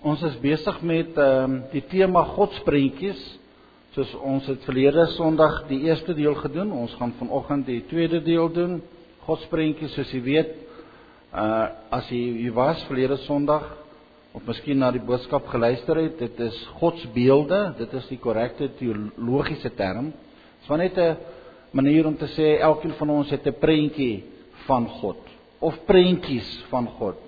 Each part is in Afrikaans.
Ons is besig met die tema godsprentjies, soos ons het verlede Sondag die eerste deel gedoen. Ons gaan vanoggend die tweede deel doen. Godsprentjies, soos jy weet, as jy was verlede Sondag, of miskien na die boodskap geluister het, dit is godsbeelde, dit is die korrekte teologiese term. Dit is maar net 'n manier om te sê, elkeen van ons het 'n prentjie van God, of prentjies van God.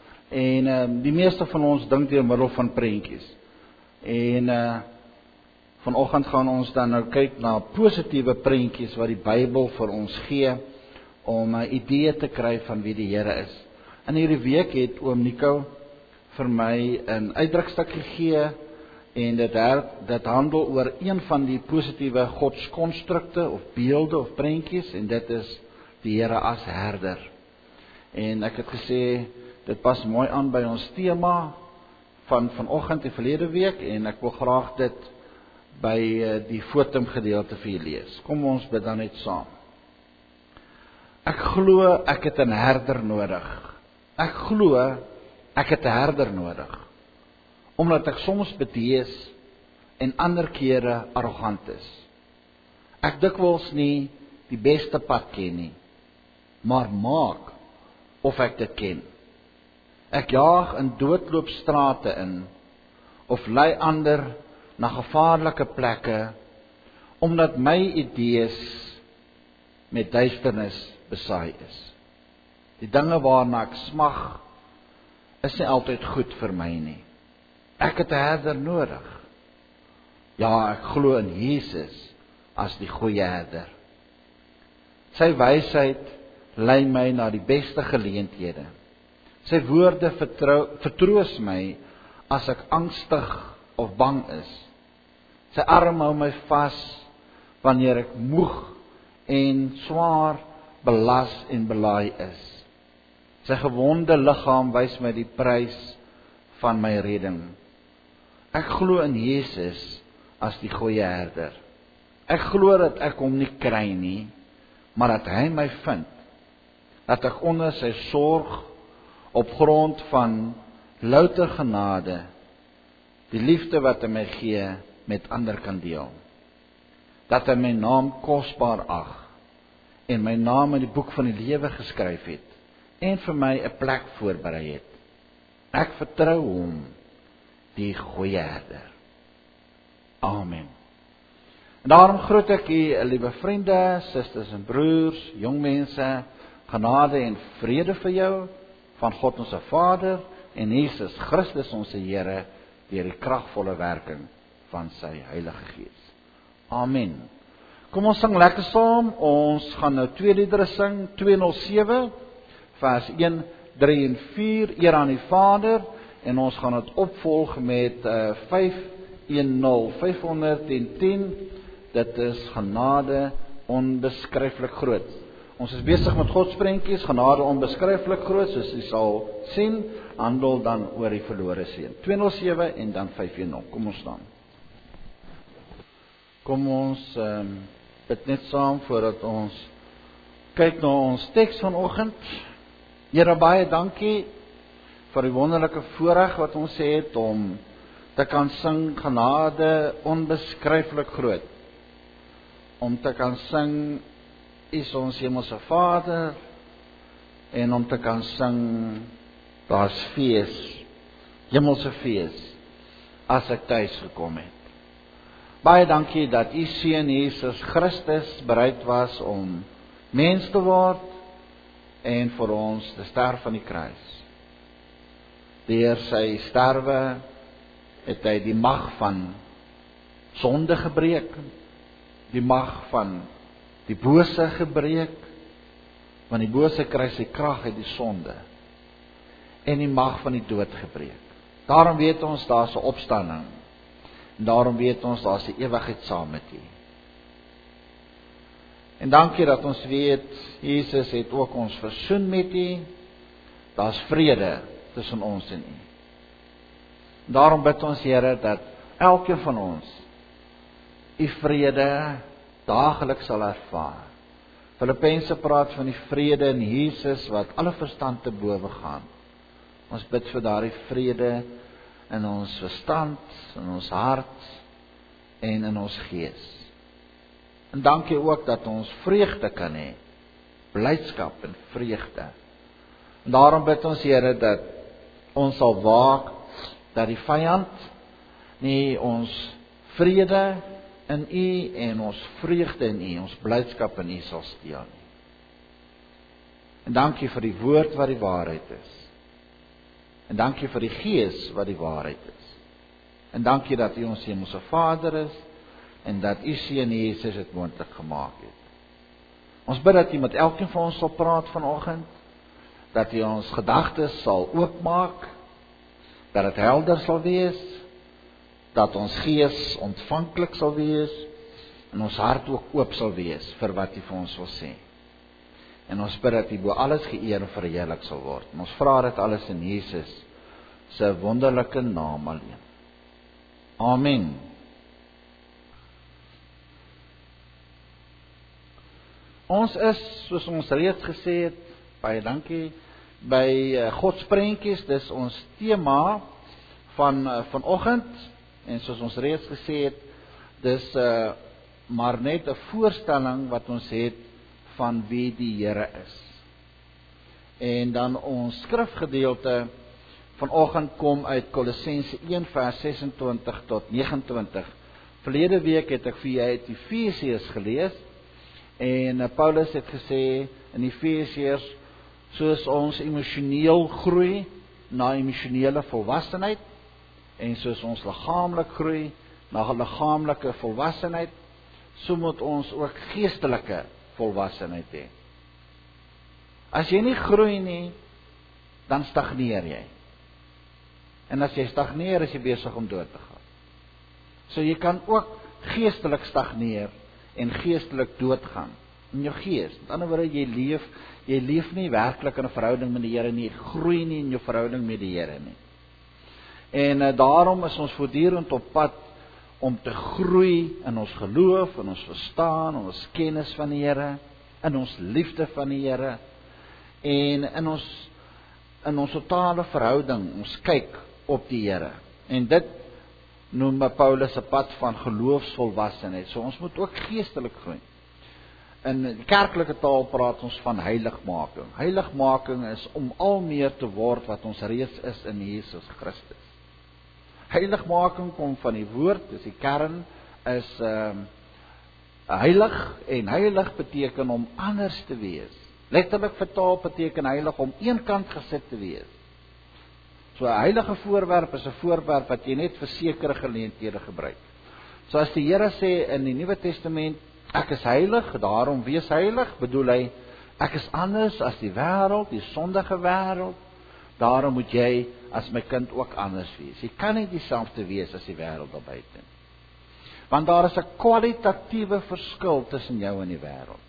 En die meeste van ons dink deur middel van prentjies. En vanoggend gaan ons dan nou kyk na positiewe prentjies wat die Bybel vir ons gee, om 'n idee te kry van wie die Here is. In hierdie week het oom Nico vir my 'n uitdrukstuk gegee, en dit handel oor een van die positiewe godskonstrukte, of beelde, of prentjies, en dit is die Here as herder. En ek het gesê, dit pas mooi aan by ons tema van vanoggend en verlede week, en ek wil graag dit by die fotum gedeelte vir julle lees. Kom ons bid dan net saam. Ek glo ek het 'n herder nodig. Ek glo ek het 'n herder nodig, omdat ek soms bedees en ander kere arrogant is. Ek dikwels nie die beste pad ken nie, maar maak of ek dit ken. Ek jaag in doodloopstrate in, of lei ander na gevaarlike plekke, omdat my idees met duisternis besaai is. Die dinge waarna ek smag, is nie altyd goed vir my nie. Ek het 'n herder nodig. Ja, ek glo in Jesus as die goeie herder. Sy wysheid lei my na die beste geleenthede. Sy woorde vertroos my as ek angstig of bang is. Sy arm hou my vas wanneer ek moeg en swaar belas en belaai is. Sy gewonde liggaam wys my die prys van my redding. Ek glo in Jesus as die goeie herder. Ek glo dat ek hom nie kry nie, maar dat hy my vind. Dat ek onder sy sorg op grond van louter genade die liefde wat hy my gee met ander kan deel. Dat hy my naam kosbaar ag en my naam in die boek van die lewe geskryf het en vir my 'n plek voorberei het. Ek vertrou hom, die goeie herder. Amen. En daarom groet ek u, liewe vriende, susters en broers, jong mense, genade en vrede vir jou van God ons Vader en Jesus Christus ons Here deur die kragvolle werking van sy Heilige Gees. Amen. Kom ons sing lekker saam. Ons gaan nou twee liedere sing, 207 vers 1, 3 en 4, eer aan die Vader, en ons gaan dit opvolg met 510, dit is genade onbeskryflik groot. Ons is besig met godsprentjies, genade onbeskryflik groot, soos jy sal sien, handel dan oor die verlore seun. 207 en dan 510. Kom ons staan. Kom ons bid net saam voordat ons kyk na ons teks vanoggend. Here, baie dankie vir die wonderlike voorreg wat ons het om te kan sing genade onbeskryflik groot. Om te kan sing is ons hemelse Vader, en om te kan sing daar's fees, hemelse fees, as ek tuis gekom het. Baie dankie dat u seun Jesus Christus bereid was om mens te word en vir ons te sterf aan die kruis. Deur sy sterwe het hy die mag van sonde gebreek, die mag van die bose gebreek, want die bose kry sy krag uit die sonde, en die mag van die dood gebreek. Daarom weet ons daar's 'n opstanding, en daarom weet ons daar's 'n ewigheid saam met U. En dankie dat ons weet, Jesus het ook ons versoen met U, daar's vrede tussen ons en U. Daarom bid ons, Here, dat elkeen van ons U vrede daagliks sal ervaar. Filippense praat van die vrede in Jesus wat alle verstand te bowe gaan. Ons bid vir daardie vrede in ons verstand, in ons hart en in ons gees. En dankie ook dat ons vreugde kan hê, blydskap en vreugde. En daarom bid ons Here dat ons sal waak dat die vyand nie ons vrede in U en ons vreugde in U, ons blydskap in U sal steel nie. En dankie vir die woord wat die waarheid is. En dankie vir die Gees wat die waarheid is. En dankie dat U ons hemelse Vader is en dat U Seun Jesus dit moontlik gemaak het. Ons bid dat U met elkeen van ons sal praat vanoggend, dat U ons gedagtes sal oopmaak, dat dit helder sal wees, dat ons gees ontvanklik sal wees en ons hart ook oop sal wees vir wat U vir ons wil sê. En ons bid dat U bo alles geëer en verheerlik sal word. En ons vra dit alles in Jesus se wonderlike naam alleen. Amen. Ons is, soos ons reeds gesê het, baie dankie, by Godsprentjies. Dis ons tema van vanoggend. En soos ons reeds gesê het, dis maar net 'n voorstelling wat ons het van wie die Here is. En dan ons skrifgedeelte vanoggend kom uit Kolossense 1 vers 26 tot 29. Verlede week het ek vir julle uit Efesiërs gelees en Paulus het gesê in Efesiërs, soos ons emosioneel groei na emosionele volwassenheid en soos ons liggaamlik groei na liggaamlike volwassenheid, so moet ons ook geestelike volwassenheid hê. As jy nie groei nie, dan stagneer jy. En as jy stagneer, is jy besig om dood te gaan. So jy kan ook geestelik stagneer en geestelik doodgaan in jou gees. Met ander woorde, jy leef nie werklik in 'n verhouding met die Here nie, jy groei nie in jou verhouding met die Here nie. En daarom is ons voortdurend op pad om te groei in ons geloof, in ons verstaan, in ons kennis van die Here, in ons liefde van die Here en in ons totale verhouding, ons kyk op die Here. En dit noem Paulus 'n pad van geloofsvolwassenheid. So ons moet ook geestelik groei. In die kerklike taal praat ons van heiligmaking. Heiligmaking is om al meer te word wat ons reeds is in Jesus Christus. Heiligmaking kom van die woord, dis die kern, is heilig, en heilig beteken om anders te wees. Letterlik vertaal beteken heilig om eenkant gesit te wees. So 'n heilige voorwerp is 'n voorwerp wat jy net vir sekere geleenthede gebruik. So as die Here sê in die Nuwe Testament, ek is heilig, daarom wees heilig, bedoel hy, ek is anders as die wêreld, die sondige wêreld, daarom moet jy as my kind ook anders wees. Jy kan nie dieselfde wees as die wêreld daar buite. Want daar is 'n kwalitatiewe verskil tussen jou en die wêreld.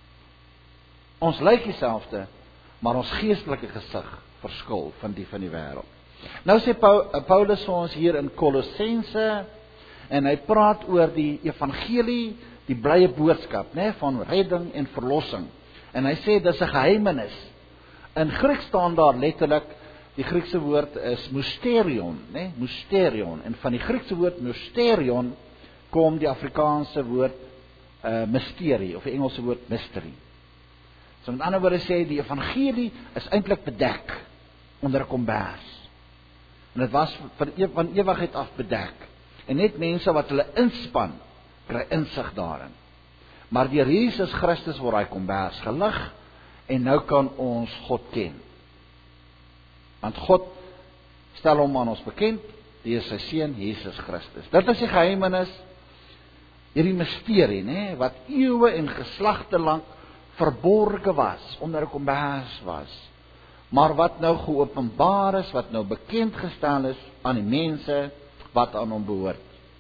Ons lyk dieselfde, maar ons geestelike gesig verskil van die wêreld. Nou sê Paulus vir ons hier in Kolossense, en hy praat oor die evangelie, die blye boodskap, né, van redding en verlossing. En hy sê dis 'n geheimenis. In Grieks staan daar letterlik, die Griekse woord is mysterion, né, mysterion. En van die Griekse woord mysterion kom die Afrikaanse woord mysterie, of die Engelse woord mystery. So met ander woorde sê die evangelie is eintlik bedek onder 'n kombers. En dit was van ewigheid af bedek. En net mense wat hulle inspann, kry insig daarin. Maar deur Jesus Christus word hy kombers gelig en nou kan ons God ken. Want God stel hom aan ons bekend, deur sy seun Jesus Christus. Dit is die geheimenis, hierdie misterie, né, wat eeue en geslagte lank verborge was, onder 'n kombers was, maar wat nou geopenbaar is, wat nou bekend gestel is aan die mense wat aan hom behoort.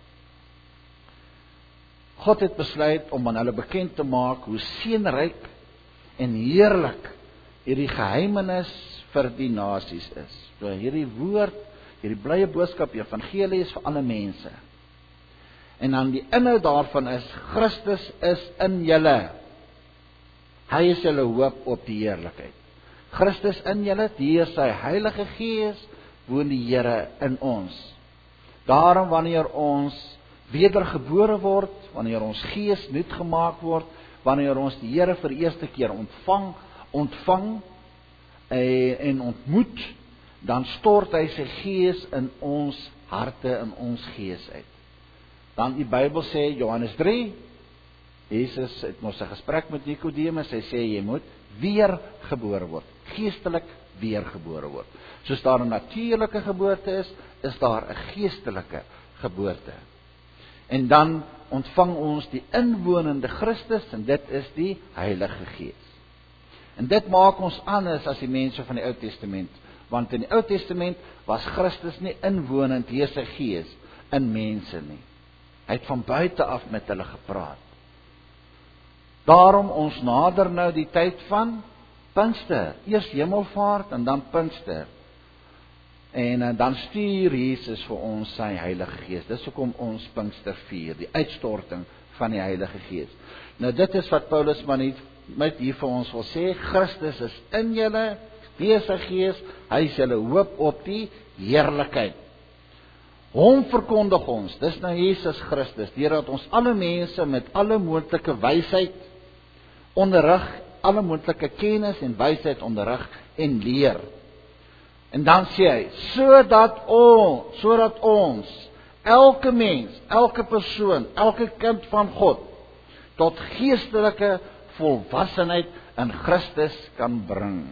God het besluit om aan hulle bekend te maak hoe seënryk en heerlik hierdie geheimenis vir die nasies is. So hierdie woord, hierdie blye boodskap, evangelie is vir alle mense. En dan die inhoud daarvan is, Christus is in julle. Hy is julle hoop op die heerlikheid. Christus in julle, deur sy Heilige Gees, woon die Here in ons. Daarom wanneer ons wedergebore word, wanneer ons gees nuut gemaak word, wanneer ons die Here vir die eerste keer ontvang en ontmoet, dan stort hy sy gees in ons harte, in ons gees uit. Dan die Bybel sê, Johannes 3, Jesus het mos 'n gesprek met Nikodemus, hy sê jy moet weergebore word, geestelik weergebore word. Soos daar 'n natuurlike geboorte is daar 'n geestelike geboorte. En dan ontvang ons die inwonende Christus, en dit is die Heilige Gees. En dit maak ons anders as die mense van die Ou Testament, want in die Ou Testament was Christus nie inwonend deur sy Gees in mense nie. Hy het van buite af met hulle gepraat. Daarom ons nader nou die tyd van Pinkster, eers Hemelvaart en dan Pinkster. En dan stuur Jesus vir ons sy Heilige Gees. Dis hoekom ons Pinkster vier, die uitstorting van die Heilige Gees. Nou dit is wat Paulus maar net hier vir ons wil sê, Christus is in julle, deur sy Gees, hy is julle hoop op die heerlikheid. Hom verkondig ons, dis nou Jesus Christus, deurdat ons alle mense met alle moontlike wysheid onderrig, alle moontlike kennis en wysheid onderrig en leer. En dan sê hy, sodat ons, elke mens, elke persoon, elke kind van God, tot geestelike volwassenheid in Christus kan bring.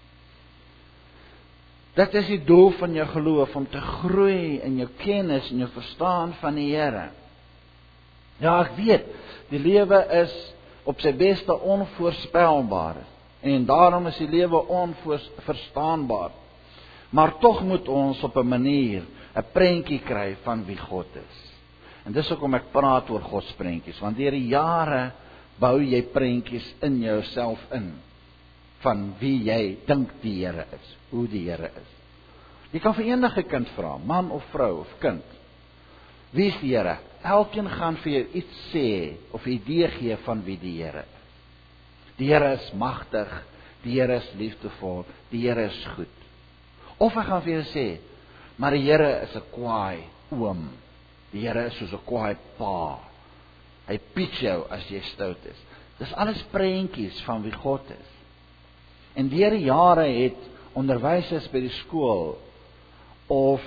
Dit is die doel van jou geloof, om te groei in jou kennis en jou verstaan van die Here. Ja, ek weet, die lewe is op sy beste onvoorspelbaar, en daarom is die lewe onverstaanbaar. Maar tog moet ons op 'n manier 'n prentjie kry van wie God is. En dis hoekom ek praat oor godsprentjies, want deur die jare bou jy prentjies in jouself in, van wie jy dink die Here is, hoe die Here is. Jy kan vir enige kind vra, man of vrou of kind, wie is die Here? Elkeen gaan vir jou iets sê, of 'n idee gee van wie die Here is. Die Here is magtig, die Here is liefdevol, die Here is goed. Of hy gaan vir jou sê, maar die Here is 'n kwaai oom, die Here is soos 'n kwaai pa, hy piet jou as jy stout is. Dis alles prentjies van wie God is. En deur die jare het onderwysers by die skool, of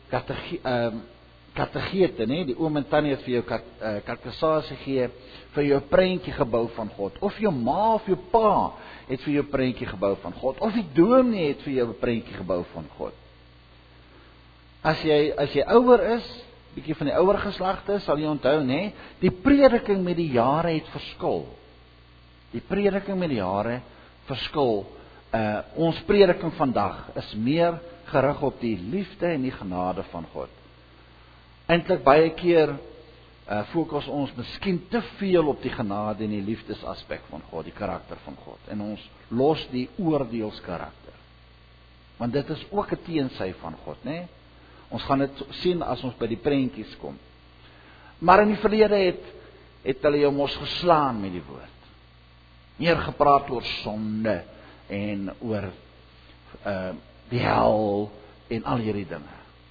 kategete, die oom en tannie het vir jou katekisasie gegee, vir jou prentjie gebou van God, of jou ma of jou pa het vir jou prentjie gebou van God, of die dominee het vir jou 'n prentjie gebou van God. As jy ouer is, bietjie van die ouer geslagte, sal jy onthou, die prediking met die jare het verskil. Die prediking met die jare verskil. Ons prediking vandag is meer gerig op die liefde en die genade van God. Eintlik baie keer fokus ons miskien te veel op die genade en die liefdesaspek van God, die karakter van God, en ons los die oordeelskarakter. Want dit is ook 'n teensy van God, Ons gaan dit sien as ons by die prentjies kom. Maar in die verlede het hulle jou mos geslaan met die woord. Meer gepraat oor sonde en oor die hel en al hierdie dinge.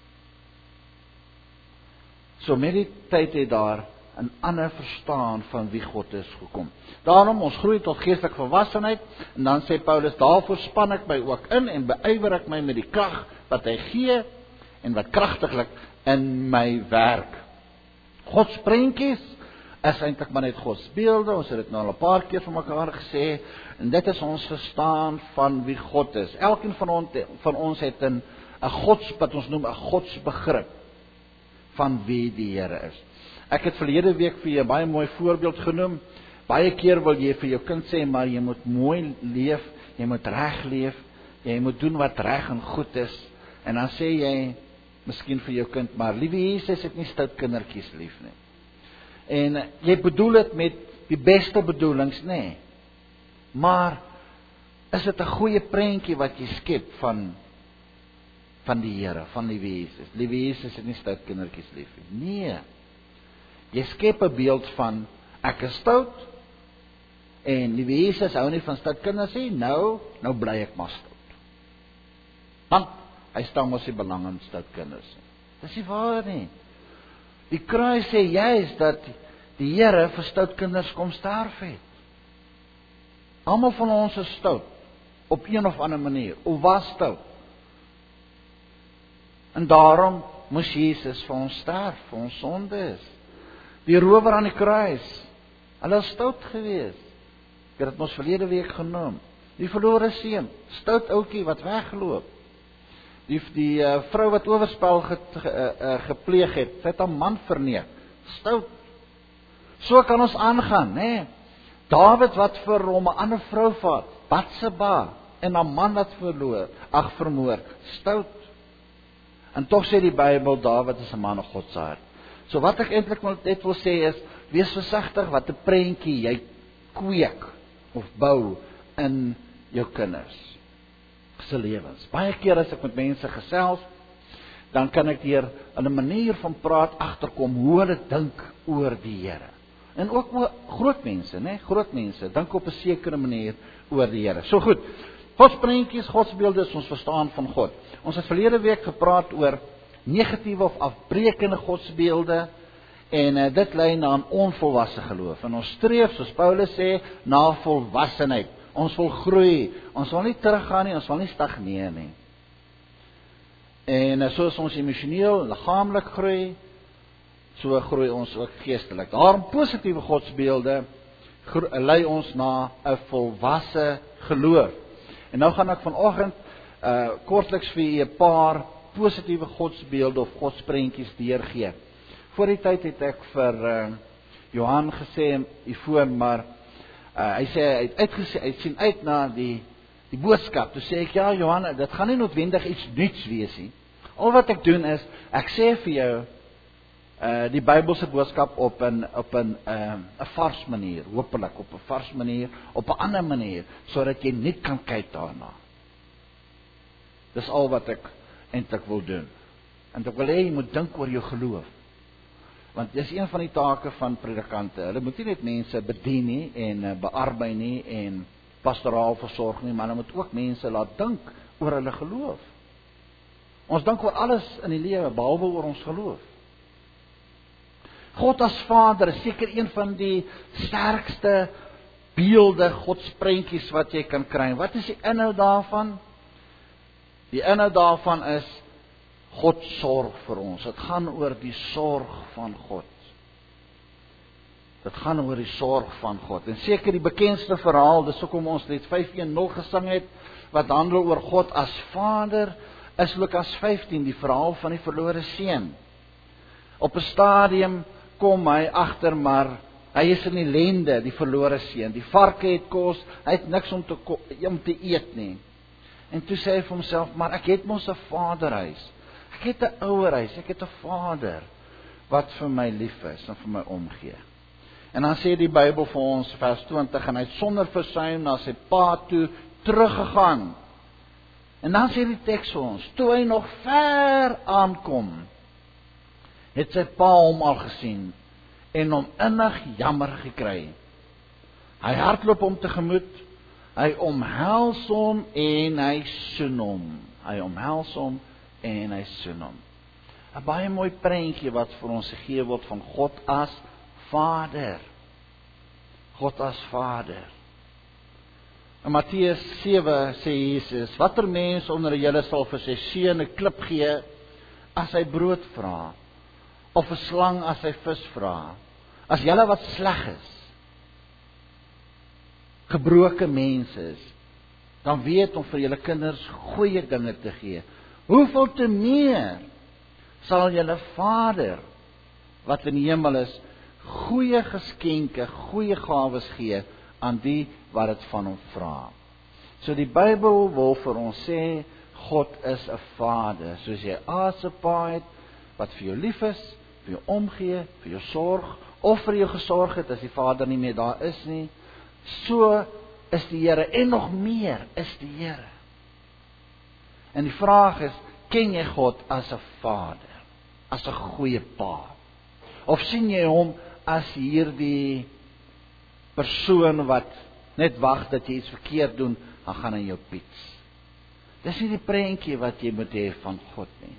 So met die tyd het daar 'n ander verstaan van wie God is gekom. Daarom ons groei tot geestelike volwassenheid, en dan sê Paulus, daarvoor span ek my ook in en beywer ek my met die krag wat hy gee en wat kragtiglik in my werk. Gods prentjies is eintlik maar net Gods beelde, ons het dit nou al 'n paar keer vir mekaar gesê, en dit is ons verstaan van wie God is. Elkeen van ons het 'n wat ons noem 'n godsbegrip van wie die Here is. Ek het verlede week vir jou 'n baie mooi voorbeeld genoem. Baie keer wil jy vir jou kind sê, maar jy moet mooi leef, jy moet reg leef, jy moet doen wat reg en goed is, en dan sê jy miskien vir jou kind, maar liewe Jesus het nie stout kindertjies lief nie. En jy bedoel dit met die beste bedoelings, maar is dit 'n goeie prentjie wat jy skep van die Here, van liewe Jesus? Liewe Jesus het nie stout kindertjies lief nie. Nee. Jy skep 'n beeld van ek is stout, en liewe Jesus hou nie van stout kinders nie, nou bly ek maar stout. Want hy staan mos nie belang in stout kinders nie. Dis nie waar nie. Die kruis sê juis dat die Here vir stout kinders kom sterf het. Almal van ons is stout, op een of ander manier, of was stout. En daarom moes Jesus vir ons sterf, vir ons sondes. Die rower aan die kruis, hulle is stout gewees. Ek het dit ons verlede week genoem. Die verlore seun, stout ouetjie wat weggeloop. Die vrou wat oorspel gepleeg het, sy het 'n man verneek. Stout. So kan ons aangaan, né? Dawid wat vir hom 'n ander vrou vat, Batseba, en 'n man wat vermoor, stout. En tog sê die Bybel, Dawid is 'n man af God se hart. So wat ek eintlik net wil sê is, wees versigtig wat 'n prentjie jy kweek of bou in jou kinders se lewens. Baie keer as ek met mense gesels, dan kan ek deur 'n manier van praat agterkom hoe hulle dink oor die Here. En ook groot mense, né? Groot mense dink op 'n sekere manier oor die Here. So goed. Godsprentjies, godsbeelde is ons verstaan van God. Ons het verlede week gepraat oor negatiewe of afbreekende godsbeelde en dit lei na 'n onvolwasse geloof. En ons streef, soos Paulus sê, na volwassenheid. Ons wil groei. Ons wil nie teruggaan nie, ons wil nie stagneer nie. En soos ons emosioneel, liggaamlik groei, so groei ons ook geestelik. Daarom positiewe godsbeelde lei ons na 'n volwasse geloof. En nou gaan ek vanoggend kortliks vir julle 'n paar positiewe godsbeelde of godsprentjies deurgee. Voor die tyd het ek vir Johan gesê, maar hy sê hy sien uit na die boodskap. Toe sê ek, ja Johan, dit gaan nie noodwendig iets nuuts wees nie. Al wat ek doen is, ek sê vir jou die Bybelse boodskap op 'n vars manier, hopelik op 'n vars manier, op 'n ander manier, sodat jy net kan kyk daarna. Dis al wat ek eintlik wil doen. En ek wil hê jy moet dink oor jou geloof. Want dis een van die take van predikante. Hulle moet nie net mense bedien nie en bearbei nie en pastoraal versorg nie, maar hulle moet ook mense laat dink oor hulle geloof. Ons dink oor alles in die lewe behalwe oor ons geloof. God as Vader is seker een van die sterkste beelde, godsprentjies wat jy kan kry. Wat is die inhoud daarvan? Die inhoud daarvan is God sorg vir ons. Dit gaan oor die sorg van God. Dit gaan oor die sorg van God. En seker die bekendste verhaal, dis hoekom ons net 510 gesing het, wat handel oor God as Vader, is Lukas 15, die verhaal van die verlore seun. Op 'n stadium kom hy agter, maar hy is in ellende, die verlore seun. Die varke het kos, hy het niks om te eet nie. En toe sê hy vir homself, maar ek het mos 'n vaderhuis. Ek het 'n ouerhuis, ek het 'n Vader wat vir my lief is en vir my omgee. En dan sê die Bybel vir ons, vers 20, en hy het sonder versuim na sy pa toe teruggegaan. En dan sê die teks vir ons, toe hy nog ver aankom, het sy pa hom al gesien en hom innig jammer gekry. Hy hardloop hom tegemoet, hy omhels hom en hy soen hom. Hy omhels hom en hy soen hom. 'n Baie mooi prentjie wat vir ons gegee word van God as Vader. God as Vader. In Matteus 7 sê Jesus, watter mens onder julle sal vir sy seun 'n klip gee as hy brood vra, of 'n slang as hy vis vra? As julle wat sleg is, gebroke mense is, dan weet om vir julle kinders goeie dinge te gee. Hoeveel te meer sal julle Vader wat in die hemel is, goeie geskenke, goeie gawes gee aan die wat dit van hom vra. So die Bybel wil vir ons sê, God is 'n Vader, soos jy as 'n pa het, wat vir jou lief is, vir jou omgee, vir jou sorg, of vir jou gesorg het as die Vader nie meer daar is nie. So is die Here, en nog meer is die Here. En die vraag is, ken jy God as 'n Vader, as 'n goeie pa? Of sien jy hom as hierdie persoon wat net wag dat jy iets verkeerd doen, dan gaan hy jou piets. Dis nie die prentjie wat jy moet hê van God nie.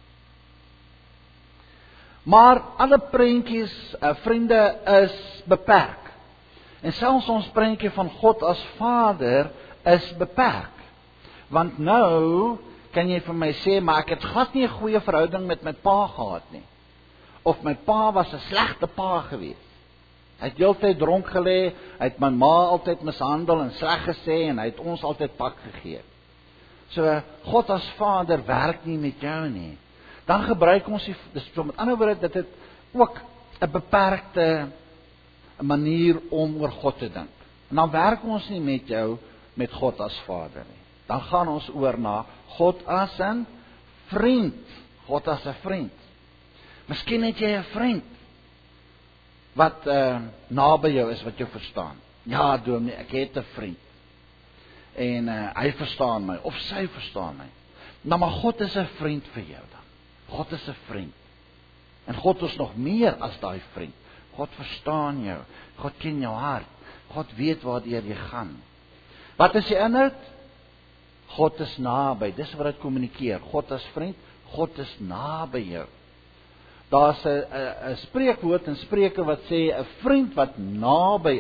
Maar alle prentjies, vriende, is beperk. En selfs ons prentjie van God as Vader is beperk. Want nou kan jy vir my sê, maar ek het glad nie 'n goeie verhouding met my pa gehad nie. Of my pa was 'n slegte pa gewees. Hy het heeltyd dronk gelê, hy het my ma altyd mishandel en sleg gesê en hy het ons altyd pak gegee. So God as Vader werk nie met jou nie. Dan gebruik ons dis met ander woorde dit het ook 'n beperkte manier om oor God te dink. En dan werk ons nie met jou met God as Vader nie. Dan gaan ons oor na God as 'n vriend. God as 'n vriend. Miskien het jy 'n vriend wat naby jou is, wat jou verstaan. Ja, dominee, ek het 'n vriend. En hy verstaan my, of sy verstaan my. Nou, maar God is 'n vriend vir jou dan. God is 'n vriend. En God is nog meer as daai vriend. God verstaan jou. God ken jou hart. God weet waardeur jy gaan. Wat is die inhoud? God is naby. Dis wat dit kommunikeer. God as vriend, God is naby jou. Daar's 'n spreekwoord in Spreuke wat sê 'n vriend wat naby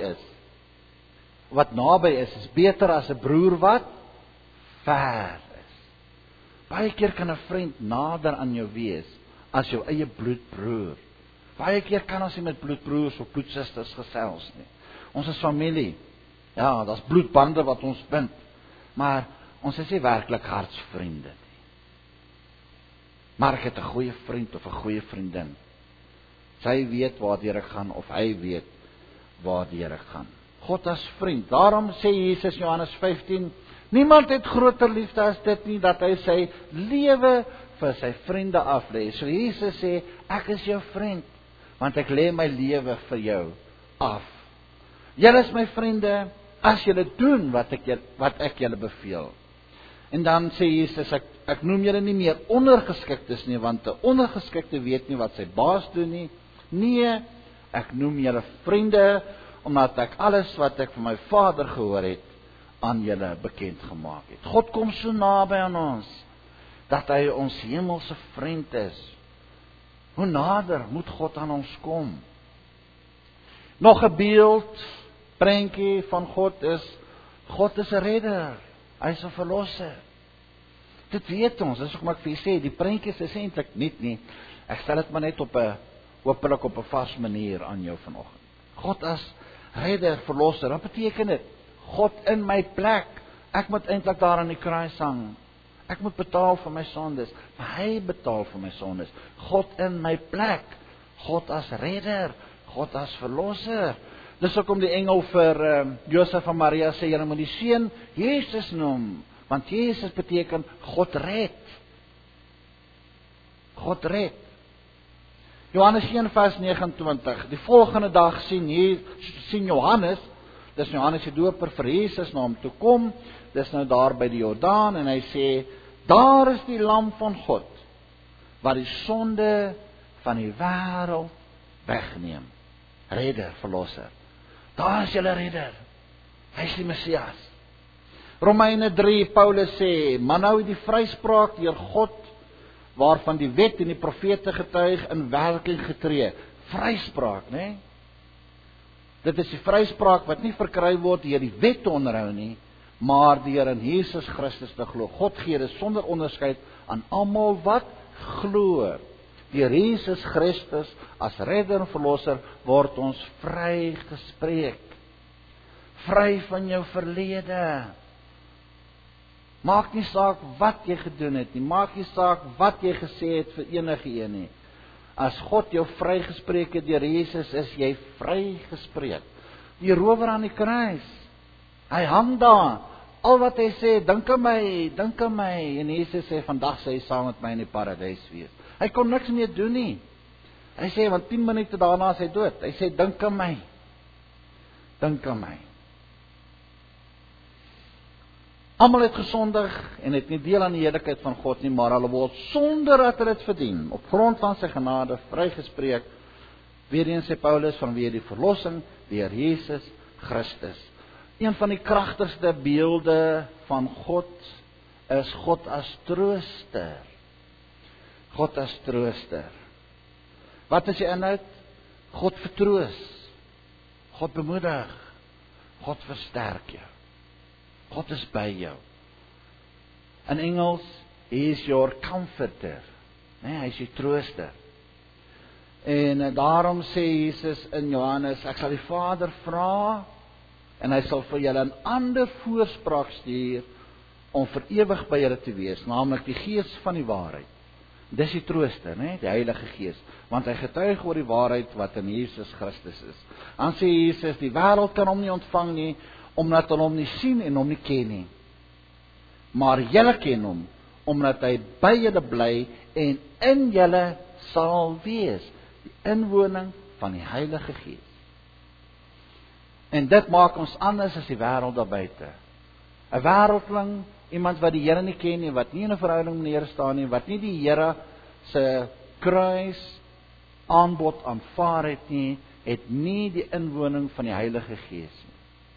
is beter as 'n broer wat ver is. Baie keer kan 'n vriend nader aan jou wees as jou eie bloedbroer. Baie keer kan ons nie met bloedbroers of bloedsusters gesels nie. Ons is familie. Ja, daar's bloedbande wat ons bind. Maar ons is nie werklik hartsvriende nie. Maar ek het 'n goeie vriend of 'n goeie vriendin. Sy weet waardeur ek gaan of hy weet waardeur ek gaan. God as vriend. Daarom sê Jesus Johannes 15, niemand het groter liefde as dit nie, dat hy sy lewe vir sy vriende aflê. So Jesus sê, ek is jou vriend, want ek lê my lewe vir jou af. Julle is my vriende, as julle doen wat ek julle beveel. En dan sê Jesus, ek noem julle nie meer ondergeskiktes nie, want 'n ondergeskikte weet nie wat sy baas doen nie. Nee, ek noem julle vriende, omdat ek alles wat ek van my Vader gehoor het, aan julle bekend gemaak het. God kom so naby aan ons, dat hy ons hemelse vriend is. Hoe nader moet God aan ons kom? Nog 'n beeld, prentjie van God is 'n redder. Hy is 'n verlosser. Dit weet ons, dis hoekom ek vir julle sê, die prentjies is eintlik nie. Ek stel dit maar net hopelik op 'n vas manier aan jou vanoggend. God as redder, verlosser, wat beteken dit? God in my plek. Ek moet eintlik daar aan die kruis hang. Ek moet betaal vir my sondes, maar hy betaal vir my sondes. God in my plek. God as redder, God as verlosser. Dis hoekom die engel vir Josef en Maria sê, julle moet die seun Jesus noem, want Jesus beteken God red. God red. Johannes 1:29. Die volgende dag sien Johannes, dis Johannes die Doper vir Jesus na hom toe kom. Dis nou daar by die Jordaan en hy sê, daar is die lam van God wat die sonde van die wêreld wegneem. Redder, verlosser. Daar is julle redder. Hy is die Messias. Romeine 3, Paulus sê, maar nou het die vryspraak deur God, waarvan die wet en die profete getuig, in werking getree. Vryspraak, né? Dit is die vryspraak wat nie verkry word deur die wet te onderhou nie, maar deur in Jesus Christus te glo. God gee dit sonder onderskeid aan almal wat glo. Deur Jesus Christus as redder en verlosser word ons vrygespreek. Vry van jou verlede. Maak nie saak wat jy gedoen het nie, maak nie saak wat jy gesê het vir enige een nie. As God jou vrygespreek het deur Jesus, is jy vrygespreek. Die rower aan die kruis, hy hang daar. Al wat hy sê, dink aan my. En Jesus sê, vandag sal jy saam met my in die paradys wees. Hy kon niks meer doen nie. Hy sê, want 10 minute daarna is hy dood. Hy sê, dink aan my. Dink aan my. Almal het gesondig en het nie deel aan die heerlikheid van God nie, maar hulle word sonder dat hulle dit verdien, op grond van sy genade vrygespreek. Weer eens sê Paulus, vanweë die verlossing deur Jesus Christus. Een van die kragtigste beelde van God is God as trooster. God as trooster. Wat is die inhoud? God vertroos. God bemoedig. God versterk jou. God is by jou. In Engels, He is your comforter. Nee, hy is die trooster. En daarom sê Jesus in Johannes, ek sal die Vader vra, en hy sal vir julle 'n ander voorspraak stuur, om vir ewig by julle te wees, naamlik die Gees van die waarheid. Dis die trooster, né? Die Heilige Gees, want hy getuig oor die waarheid wat in Jesus Christus is. Dan sê Jesus, die wêreld kan hom nie ontvang nie, omdat hulle hom nie sien en hom nie ken nie. Maar julle ken hom, omdat hy by julle bly en in julle sal wees, die inwoning van die Heilige Gees. En dit maak ons anders as die wêreld daar buite. 'n Wêreldling, iemand wat die Here nie ken nie, wat nie in 'n verhouding neer staan nie, wat nie die Here se kruis aanbod aanvaar het nie, het nie die inwoning van die Heilige Gees nie.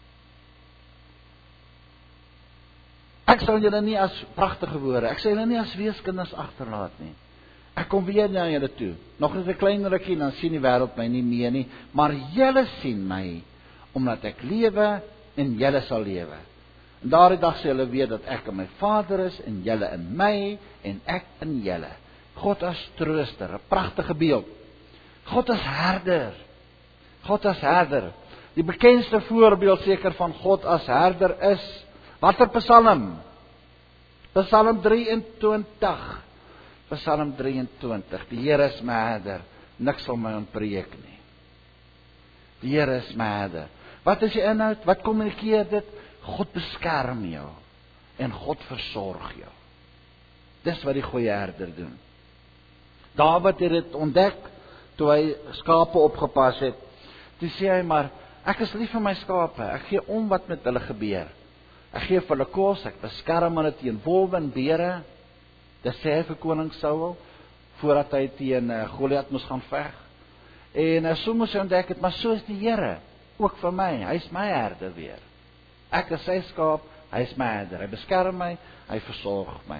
Ek sal julle nie as pragtige woorde, ek sal julle nie as weeskinders agterlaat nie. Ek kom weer na julle toe. Nog net 'n klein rukkie, dan sien die wêreld my nie meer nie, maar julle sien my, omdat ek lewe en julle sal lewe. En daardie dag sal julle weet dat ek in my Vader is en julle in my en ek in julle. God as trooster, 'n pragtige beeld. God as herder. God as herder. Die bekendste voorbeeld seker van God as herder is watter Psalm? Psalm 23. Psalm 23. Die Here is my herder, niks sal my ontbreek nie. Die Here is my herder. Wat is die inhoud? Wat kommunikeer dit? God beskerm jou en God versorg jou. Dis wat die goeie herder doen. Dawid het dit ontdek toe hy skape opgepas het. Toe sê hy maar, ek is lief vir my skape, ek gee om wat met hulle gebeur. Ek gee vir hulle kos, ek beskerm hulle teen wolwe en beere. Dis sê hy vir koning Saul, voordat hy teen Goliat moes gaan veg. En so moes hy ontdek het, maar so is die Here, ook vir my, hy is my herder weer. Ek is sy skaap, hy is my herder, hy beskerm my, hy versorg my.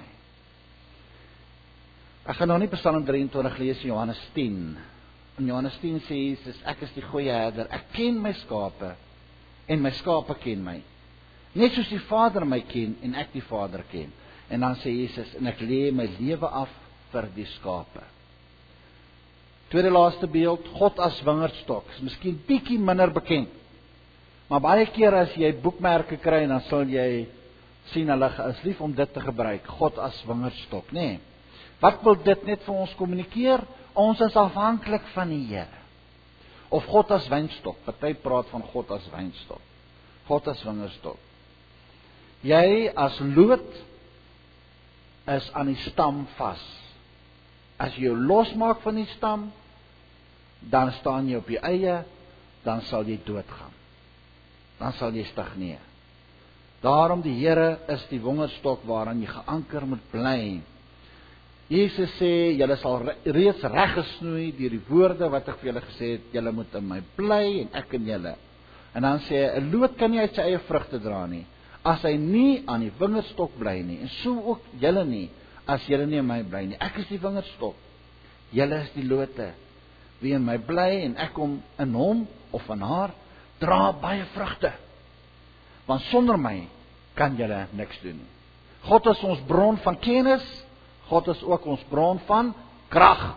Ek gaan nou nie Psalm 23 lees in Johannes 10. In Johannes 10 sê Jesus, ek is die goeie herder, ek ken my skape, en my skape ken my. Net soos die Vader my ken, en ek die Vader ken. En dan sê Jesus, en ek lê my lewe af vir die skape. Tweede laaste beeld, God as wingerdstok, is miskien bietjie minder bekend. Maar baie keer as jy boekmerke kry, dan sal jy sien, hulle is lief om dit te gebruik, God as wingerdstok, nee. Wat wil dit net vir ons kommunikeer? Ons is afhanklik van die Here. Of God as wynstok, party praat van God as wynstok. God as wingerdstok. Jy as loot is aan die stam vas. As jy jou losmaak van die stam, dan staan jy op jou eie, dan sal jy doodgaan. Dan sal jy stagneer. Daarom die Here is die wingerdstok waaraan jy geanker moet bly. Jesus sê, julle sal reeds reggesnoei deur die woorde wat ek vir julle gesê het, julle moet in my bly en ek in julle. En dan sê hy, 'n loot kan nie uit sy eie vrugte dra nie, as hy nie aan die wingerdstok bly nie, en so ook julle nie, as julle nie in my bly nie. Ek is die wingerdstok, julle is die lote. Wie in my bly en ek kom in hom of in haar, dra baie vrugte. Want sonder my kan julle niks doen nie. God is ons bron van kennis, God is ook ons bron van krag.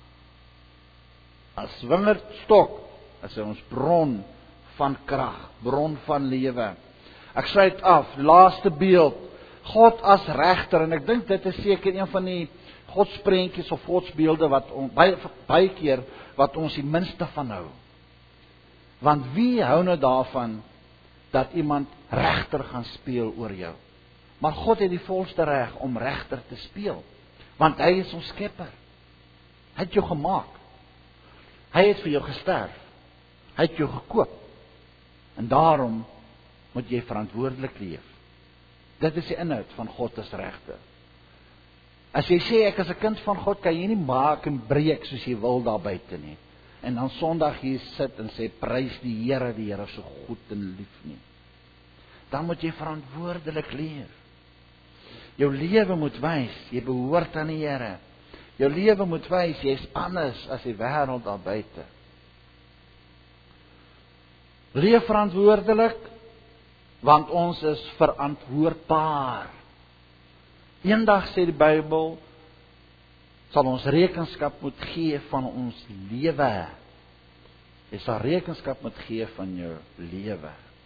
As wingerdstok is hy ons bron van krag, bron van lewe. Ek sluit af, laaste beeld, God as regter, en ek dink dit is seker een van die godsprentjies of godsbeelde wat baie keer wat ons die minste van hou. Want wie hou nou daarvan dat iemand regter gaan speel oor jou? Maar God het die volste reg om regter te speel, want hy is ons skepper. Hy het jou gemaak. Hy het vir jou gesterf. Hy het jou gekoop. En daarom moet jy verantwoordelik leef. Dit is die inhoud van God as regter. As jy sê ek is 'n kind van God, kan jy nie maak en breek soos jy wil daar buite nie. En dan Sondag hier sit en sê prys die Here is so goed en lief nie. Dan moet jy verantwoordelik leef. Jou lewe moet wys, jy behoort aan die Here. Jou lewe moet wys, jy is anders as die wêreld daar buite. Leef verantwoordelik, want ons is verantwoordbaar. Eendag sê die Bybel, sal ons rekenskap moet gee van ons lewe. Jy sal rekenskap moet gee van jou lewe.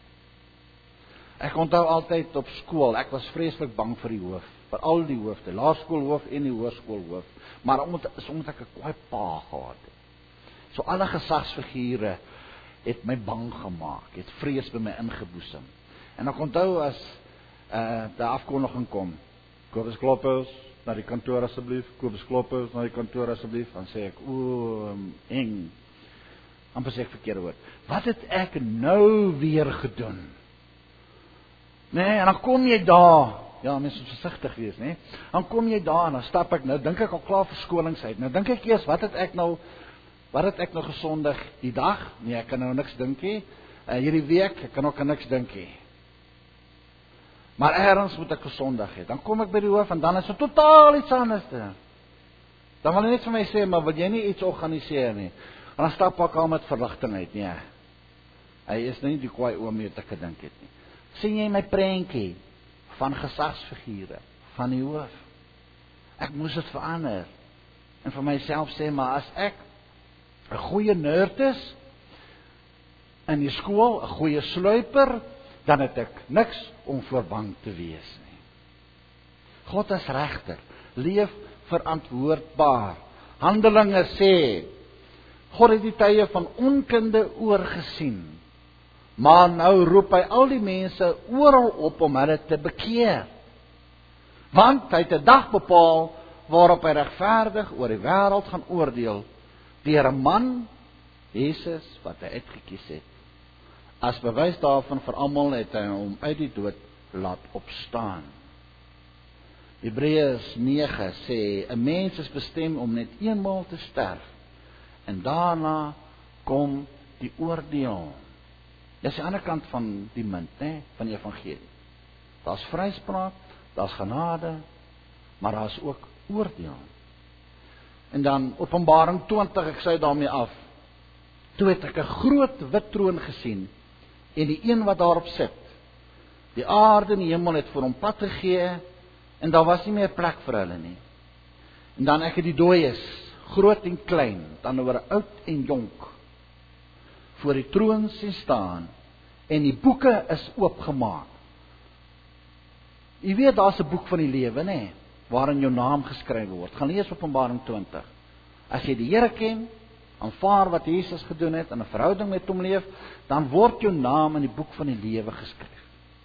Ek onthou altyd op skool, ek was vreeslik bang vir die hoof, vir al die hoofde, laerskoolhoof en die hoërskoolhoof, maar omdat ek 'n kwaai pa gehad het. So alle gesagsfigure het my bang gemaak, het vrees by my ingeboesem. En ek onthou as die afkondiging kom, Kobus Kloppers, na die kantoor asseblief, Kobus Kloppers, na die kantoor asseblief, dan sê ek, eng, amper sê ek verkeerde woord, wat het ek nou weer gedoen? Nee, en dan kom jy daar, ja, mens moet versigtig wees, nee, dan kom jy daar, en dan stap ek, nou dink ek al klaar verskonings uit, nou dink ek eers, wat het ek nou gesondig die dag? Nee, ek kan nou niks dink nie, hierdie week, ek kan ook aan niks dink nie. Maar ergens moet ek gesondig hê. Dan kom ek by die hoof en dan is dit totaal iets anders. Dan wil hy net vir my sê, maar wil jy nie iets organiseer nie? En dan stap ek al met verligting uit, nee. Hy is nie die kwaai oom wat ek gedink het nie. Sien jy my prentjie van gesagsfigure, van die hoof? Ek moes dit verander. En vir myself sê, maar as ek 'n goeie nerd is in die skool, 'n goeie sluiper, dan het ek niks om voor bang te wees nie. God is regter, leef verantwoordbaar. Handelinge sê, God het die tye van onkunde oorgesien, maar nou roep hy al die mense oral op om hulle te bekeer. Want hy het 'n dag bepaal waarop hy regverdig oor die wêreld gaan oordeel, deur 'n man, Jesus, wat hy uitgekies het. As bewys daarvan vir almal het hy hom uit die dood laat opstaan. Hebreërs 9 sê, 'n mens is bestem om net eenmaal te sterf, en daarna kom die oordeel. Dis die ander kant van die munt, né, van die evangelie. Daar's vryspraak, daar's genade, maar daar's ook oordeel. En dan Openbaring 20, ek sê daarmee af. Toe het ek 'n groot wit troon gesien, en die een wat daarop sit. Die aarde en die hemel het vir hom pad gegee, en daar was nie meer plek vir hulle nie. En dan ek het die dooies, groot en klein, dan oor oud en jonk, voor die troon sien staan, en die boeke is oopgemaak. Jy weet, daar's 'n boek van die lewe, né, waarin jou naam geskryf word. Gaan lees Openbaring 20. As jy die Here ken, aanvaar wat Jesus gedoen het, in 'n verhouding met hom leef, dan word jou naam in die boek van die lewe geskryf.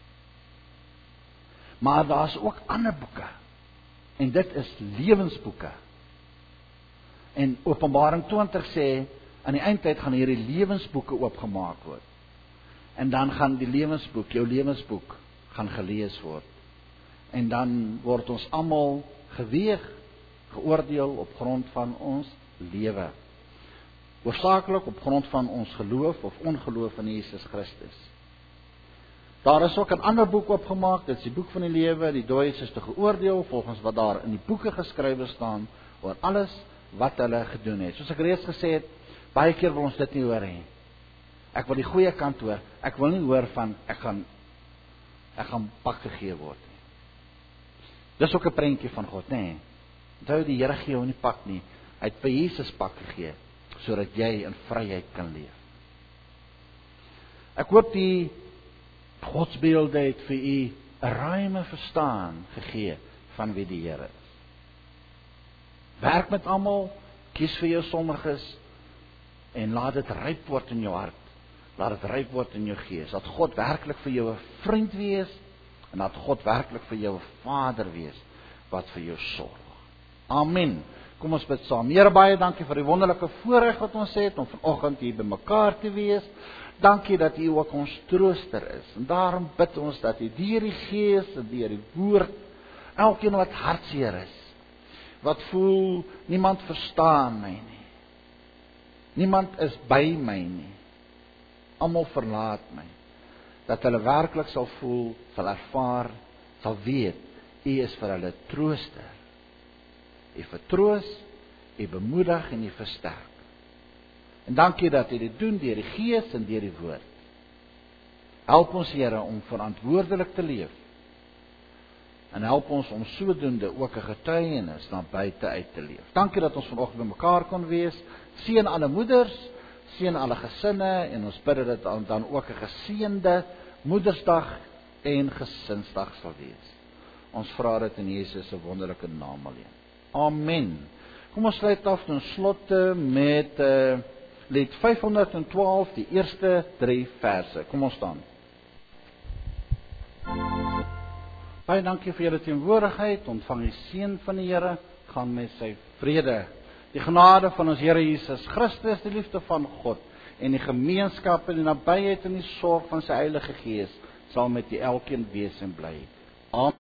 Maar daar's ook ander boeke, en dit is lewensboeke. En Openbaring 20 sê, aan die eindtyd gaan hierdie lewensboeke oopgemaak word. En dan gaan die lewensboek, jou lewensboek, gaan gelees word. En dan word ons almal geweeg, geoordeel op grond van ons lewe. Hoofsaaklik op grond van ons geloof of ongeloof in Jesus Christus. Daar is ook 'n ander boek opgemaak, dit is die boek van die lewe, die dooies is te geoordeel volgens wat daar in die boeke geskrywe staan oor alles wat hulle gedoen het. Soos ek reeds gesê het, baie keer wil ons dit nie hoor nie. Ek wil die goeie kant hoor. Ek wil nie hoor van ek gaan pak gegee word nie. Dis ook 'n prentjie van God, nê? Onthou, die Here gee jou nie pak nie. Hy het vir Jesus pak gegee sodat jy in vryheid kan leef. Ek hoop die godsbeelde het vir u 'n ruime verstaan gegee van wie die Here is. Werk met almal, kies vir jou sondiges en laat dit ryp word in jou hart. Laat dit ryp word in jou gees. Dat God werklik vir jou 'n vriend wees en dat God werklik vir jou 'n Vader wees wat vir jou sorg. Amen. Kom ons bid saam. Here, baie dankie vir die wonderlike voorreg wat ons het om vanoggend hier by mekaar te wees. Dankie dat U ook ons trooster is. En daarom bid ons dat U deur die Gees en deur die woord elkeen wat hartseer is, wat voel niemand verstaan my nie. Niemand is by my nie. Almal verlaat my. Dat hulle werklik sal voel, sal ervaar, sal weet U is vir hulle trooster. U vertroos, U bemoedig en U versterk. En dankie dat U dit doen deur die Gees en deur die Woord. Help ons, Here, om verantwoordelik te leef. En help ons om sodoende ook 'n getuienis na buite uit te leef. Dankie dat ons vanoggend by mekaar kon wees. Seën alle moeders, seën alle gesinne en ons bid dat dit dan ook 'n geseënde Moedersdag en Gesinsdag sal wees. Ons vra dit in Jesus se wonderlike naam alleen. Amen. Kom ons sluit af en slotte met lied 512, die eerste 3 verse. Kom ons staan. Baie dankie vir julle teenwoordigheid. Ontvang die seën van die Here. Gaan met sy vrede. Die genade van ons Here Jesus Christus, die liefde van God en die gemeenskap en die nabyheid en die sorg van sy Heilige Gees sal met elkeen wees en bly. Amen.